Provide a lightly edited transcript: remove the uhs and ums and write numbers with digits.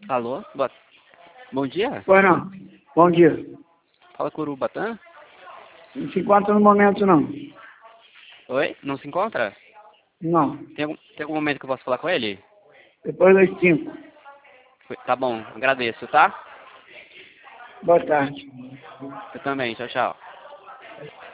Alô? Bom dia? Pois não. Bom dia. Fala com o Urubatã? Não se encontra no momento, não. Oi? Não se encontra? Não. Tem algum momento que eu posso falar com ele? Depois das 5. Tá bom, agradeço, tá? Boa tarde. Eu também, tchau, tchau.